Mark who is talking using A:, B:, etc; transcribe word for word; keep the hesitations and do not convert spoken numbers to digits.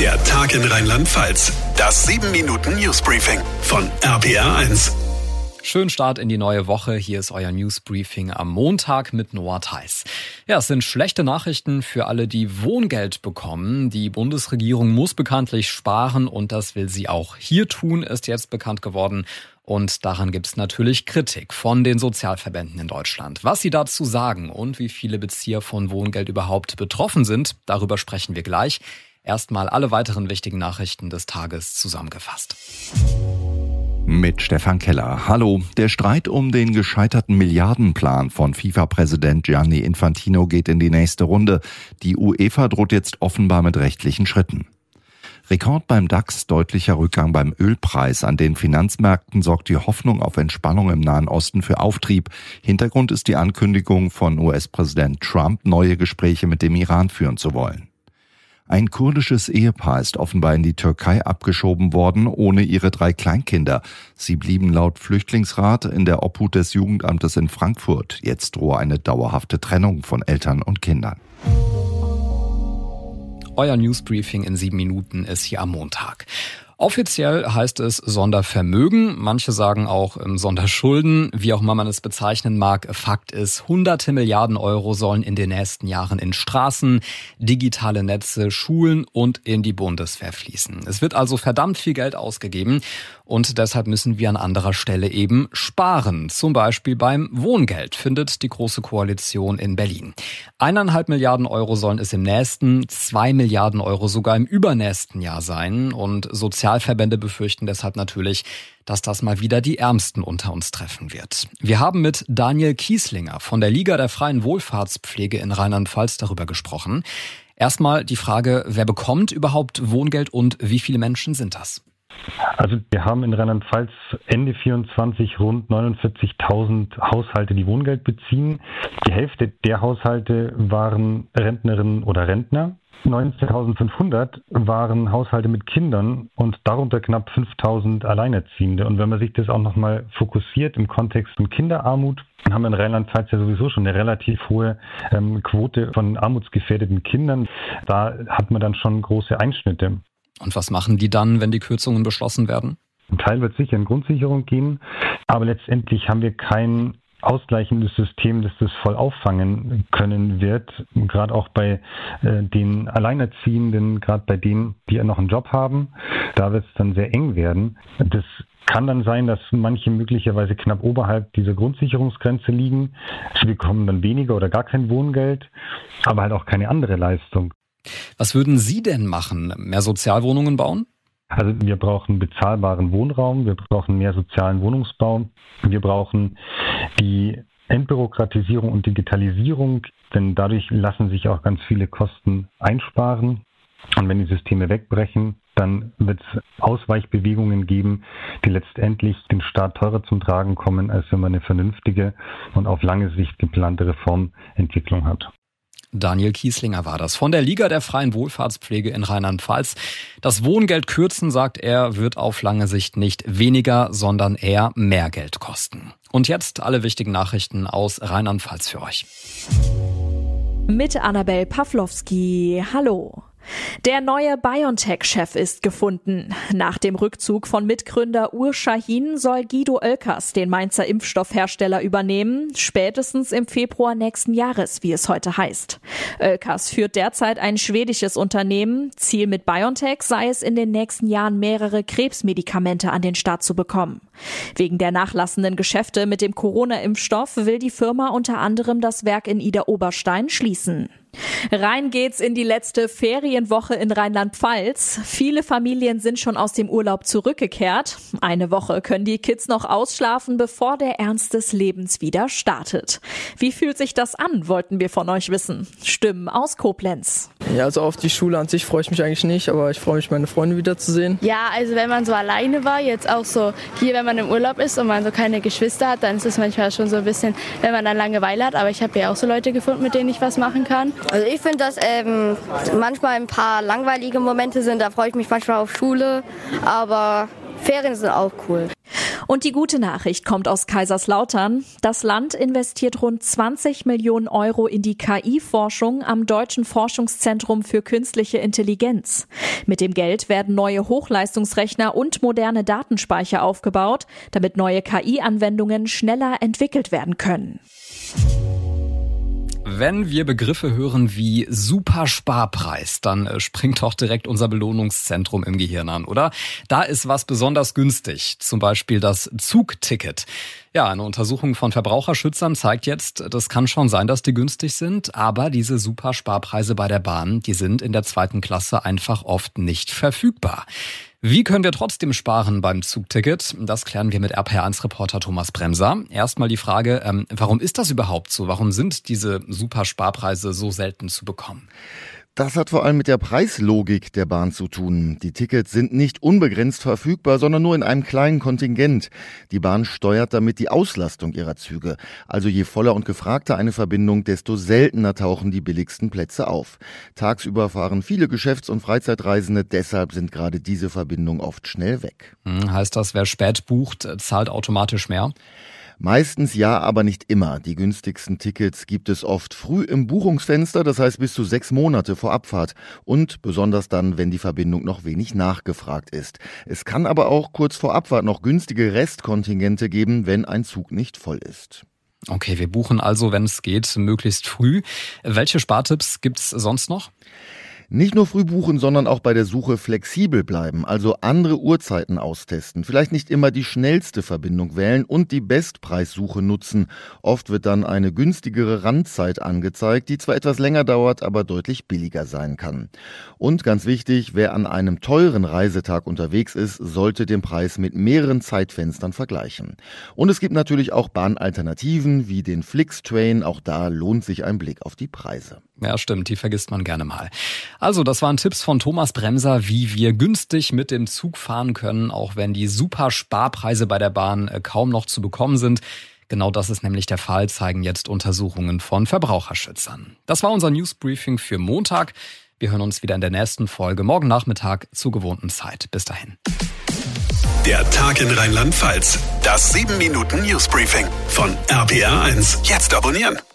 A: Der Tag in Rheinland-Pfalz. Das sieben Minuten Newsbriefing von R P R eins.
B: Schönen Start in die neue Woche. Hier ist euer Newsbriefing am Montag mit Noah Theis. Ja, es sind schlechte Nachrichten für alle, die Wohngeld bekommen. Die Bundesregierung muss bekanntlich sparen und das will sie auch hier tun, ist jetzt bekannt geworden. Und daran gibt es natürlich Kritik von den Sozialverbänden in Deutschland. Was sie dazu sagen und wie viele Bezieher von Wohngeld überhaupt betroffen sind, darüber sprechen wir gleich. Erstmal alle weiteren wichtigen Nachrichten des Tages zusammengefasst.
C: Mit Stefan Keller. Hallo. Der Streit um den gescheiterten Milliardenplan von FIFA-Präsident Gianni Infantino geht in die nächste Runde. Die UEFA droht jetzt offenbar mit rechtlichen Schritten. Rekord beim DAX, deutlicher Rückgang beim Ölpreis. An den Finanzmärkten sorgt die Hoffnung auf Entspannung im Nahen Osten für Auftrieb. Hintergrund ist die Ankündigung von U S-Präsident Trump, neue Gespräche mit dem Iran führen zu wollen. Ein kurdisches Ehepaar ist offenbar in die Türkei abgeschoben worden, ohne ihre drei Kleinkinder. Sie blieben laut Flüchtlingsrat in der Obhut des Jugendamtes in Frankfurt. Jetzt drohe eine dauerhafte Trennung von Eltern und Kindern.
B: Euer Newsbriefing in sieben Minuten ist hier am Montag. Offiziell heißt es Sondervermögen, manche sagen auch Sonderschulden, wie auch immer man es bezeichnen mag. Fakt ist, hunderte Milliarden Euro sollen in den nächsten Jahren in Straßen, digitale Netze, Schulen und in die Bundeswehr fließen. Es wird also verdammt viel Geld ausgegeben und deshalb müssen wir an anderer Stelle eben sparen. Zum Beispiel beim Wohngeld, findet die Große Koalition in Berlin. Eineinhalb Milliarden Euro sollen es im nächsten, zwei Milliarden Euro sogar im übernächsten Jahr sein und sozial Sozialverbände befürchten deshalb natürlich, dass das mal wieder die Ärmsten unter uns treffen wird. Wir haben mit Daniel Kieslinger von der Liga der freien Wohlfahrtspflege in Rheinland-Pfalz darüber gesprochen. Erstmal die Frage, wer bekommt überhaupt Wohngeld und wie viele Menschen sind das?
D: Also wir haben in Rheinland-Pfalz Ende vierundzwanzig rund neunundvierzigtausend Haushalte, die Wohngeld beziehen. Die Hälfte der Haushalte waren Rentnerinnen oder Rentner. neunzehntausendfünfhundert waren Haushalte mit Kindern und darunter knapp fünftausend Alleinerziehende. Und wenn man sich das auch nochmal fokussiert im Kontext von Kinderarmut, dann haben wir in Rheinland-Pfalz ja sowieso schon eine relativ hohe ähm, Quote von armutsgefährdeten Kindern. Da hat man dann schon große Einschnitte.
B: Und was machen die dann, wenn die Kürzungen beschlossen werden?
D: Ein Teil wird sicher in Grundsicherung gehen, aber letztendlich haben wir kein ausgleichendes System, das das voll auffangen können wird, gerade auch bei äh, den Alleinerziehenden, gerade bei denen, die ja noch einen Job haben, da wird es dann sehr eng werden. Das kann dann sein, dass manche möglicherweise knapp oberhalb dieser Grundsicherungsgrenze liegen. Sie bekommen dann weniger oder gar kein Wohngeld, aber halt auch keine andere Leistung.
B: Was würden Sie denn machen? Mehr Sozialwohnungen bauen?
D: Also wir brauchen bezahlbaren Wohnraum, wir brauchen mehr sozialen Wohnungsbau, wir brauchen die Entbürokratisierung und Digitalisierung, denn dadurch lassen sich auch ganz viele Kosten einsparen. Und wenn die Systeme wegbrechen, dann wird es Ausweichbewegungen geben, die letztendlich den Staat teurer zum Tragen kommen, als wenn man eine vernünftige und auf lange Sicht geplante Reformentwicklung hat.
B: Daniel Kieslinger war das von der Liga der freien Wohlfahrtspflege in Rheinland-Pfalz. Das Wohngeld kürzen, sagt er, wird auf lange Sicht nicht weniger, sondern eher mehr Geld kosten. Und jetzt alle wichtigen Nachrichten aus Rheinland-Pfalz für euch.
E: Mit Annabel Pawlowski. Hallo. Der neue BioNTech-Chef ist gefunden. Nach dem Rückzug von Mitgründer Ur Sahin soll Guido Oelkers den Mainzer Impfstoffhersteller übernehmen, spätestens im Februar nächsten Jahres, wie es heute heißt. Oelkers führt derzeit ein schwedisches Unternehmen. Ziel mit BioNTech sei es, in den nächsten Jahren mehrere Krebsmedikamente an den Start zu bekommen. Wegen der nachlassenden Geschäfte mit dem Corona-Impfstoff will die Firma unter anderem das Werk in Idar-Oberstein schließen. Rein geht's in die letzte Ferienwoche in Rheinland-Pfalz. Viele Familien sind schon aus dem Urlaub zurückgekehrt. Eine Woche können die Kids noch ausschlafen, bevor der Ernst des Lebens wieder startet. Wie fühlt sich das an, wollten wir von euch wissen. Stimmen aus Koblenz.
F: Ja, also auf die Schule an sich freue ich mich eigentlich nicht, aber ich freue mich, meine Freunde wiederzusehen.
G: Ja, also wenn man so alleine war, jetzt auch so hier, wenn man im Urlaub ist und man so keine Geschwister hat, dann ist es manchmal schon so ein bisschen, wenn man dann Langeweile hat. Aber ich habe ja auch so Leute gefunden, mit denen ich was machen kann.
H: Also ich finde, dass ähm, manchmal ein paar langweilige Momente sind. Da freue ich mich manchmal auf Schule, aber Ferien sind auch cool.
E: Und die gute Nachricht kommt aus Kaiserslautern. Das Land investiert rund zwanzig Millionen Euro in die K I-Forschung am Deutschen Forschungszentrum für künstliche Intelligenz. Mit dem Geld werden neue Hochleistungsrechner und moderne Datenspeicher aufgebaut, damit neue K I-Anwendungen schneller entwickelt werden können.
B: Wenn wir Begriffe hören wie Supersparpreis, dann äh, springt doch direkt unser Belohnungszentrum im Gehirn an, oder? Da ist was besonders günstig, zum Beispiel das Zugticket. Ja, eine Untersuchung von Verbraucherschützern zeigt jetzt, das kann schon sein, dass die günstig sind, aber diese Supersparpreise bei der Bahn, die sind in der zweiten Klasse einfach oft nicht verfügbar. Wie können wir trotzdem sparen beim Zugticket? Das klären wir mit R P R eins Reporter Thomas Bremser. Erstmal die Frage, ähm, warum ist das überhaupt so? Warum sind diese Supersparpreise so selten zu bekommen?
I: Das hat vor allem mit der Preislogik der Bahn zu tun. Die Tickets sind nicht unbegrenzt verfügbar, sondern nur in einem kleinen Kontingent. Die Bahn steuert damit die Auslastung ihrer Züge. Also je voller und gefragter eine Verbindung, desto seltener tauchen die billigsten Plätze auf. Tagsüber fahren viele Geschäfts- und Freizeitreisende, deshalb sind gerade diese Verbindungen oft schnell weg.
B: Hm, heißt das, wer spät bucht, zahlt automatisch mehr?
I: Meistens ja, aber nicht immer. Die günstigsten Tickets gibt es oft früh im Buchungsfenster, das heißt bis zu sechs Monate vor Abfahrt. Und besonders dann, wenn die Verbindung noch wenig nachgefragt ist. Es kann aber auch kurz vor Abfahrt noch günstige Restkontingente geben, wenn ein Zug nicht voll ist.
B: Okay, wir buchen also, wenn es geht, möglichst früh. Welche Spartipps gibt's sonst noch?
I: Nicht nur früh buchen, sondern auch bei der Suche flexibel bleiben, also andere Uhrzeiten austesten. Vielleicht nicht immer die schnellste Verbindung wählen und die Bestpreissuche nutzen. Oft wird dann eine günstigere Randzeit angezeigt, die zwar etwas länger dauert, aber deutlich billiger sein kann. Und ganz wichtig, wer an einem teuren Reisetag unterwegs ist, sollte den Preis mit mehreren Zeitfenstern vergleichen. Und es gibt natürlich auch Bahnalternativen wie den Flixtrain, auch da lohnt sich ein Blick auf die Preise.
B: Ja, stimmt, die vergisst man gerne mal. Also, das waren Tipps von Thomas Bremser, wie wir günstig mit dem Zug fahren können, auch wenn die Supersparpreise bei der Bahn kaum noch zu bekommen sind. Genau das ist nämlich der Fall, zeigen jetzt Untersuchungen von Verbraucherschützern. Das war unser Newsbriefing für Montag. Wir hören uns wieder in der nächsten Folge morgen Nachmittag zur gewohnten Zeit. Bis dahin.
A: Der Tag in Rheinland-Pfalz. Das sieben Minuten Newsbriefing von R P R eins. Jetzt abonnieren.